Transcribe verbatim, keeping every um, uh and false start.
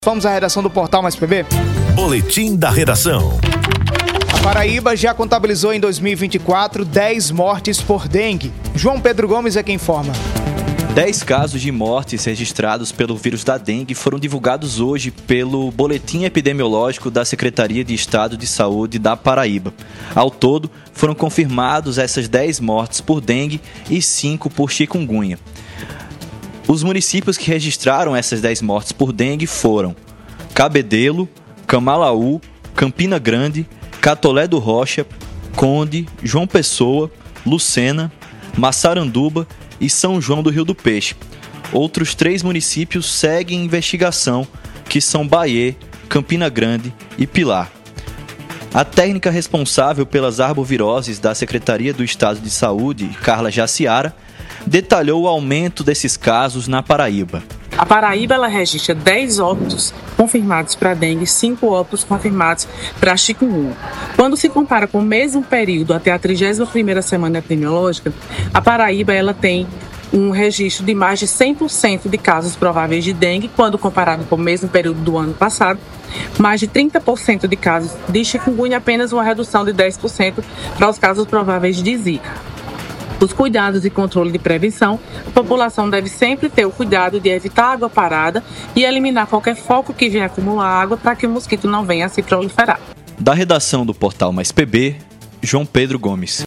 Vamos à redação do Portal Mais P B? Boletim da Redação. A Paraíba já contabilizou em dois mil e vinte e quatro dez mortes por dengue. João Pedro Gomes é quem informa. dez casos de mortes registrados pelo vírus da dengue foram divulgados hoje pelo Boletim Epidemiológico da Secretaria de Estado de Saúde da Paraíba. Ao todo, foram confirmados essas dez mortes por dengue e cinco por chikungunya. Os municípios que registraram essas dez mortes por dengue foram Cabedelo, Camalaú, Campina Grande, Catolé do Rocha, Conde, João Pessoa, Lucena, Massaranduba e São João do Rio do Peixe. Outros três municípios seguem em investigação, que são Bahia, Campina Grande e Pilar. A técnica responsável pelas arboviroses da Secretaria do Estado de Saúde, Carla Jaciara, detalhou o aumento desses casos na Paraíba. A Paraíba ela registra dez óbitos confirmados para dengue e cinco óbitos confirmados para chikungunya. Quando se compara com o mesmo período até a trigésima primeira semana epidemiológica, a Paraíba ela tem um registro de mais de cem por cento de casos prováveis de dengue, quando comparado com o mesmo período do ano passado, mais de trinta por cento de casos de chikungunya, apenas uma redução de dez por cento para os casos prováveis de zika. Os cuidados e controle de prevenção, a população deve sempre ter o cuidado de evitar água parada e eliminar qualquer foco que venha acumular água para que o mosquito não venha a se proliferar. Da redação do Portal Mais P B, João Pedro Gomes.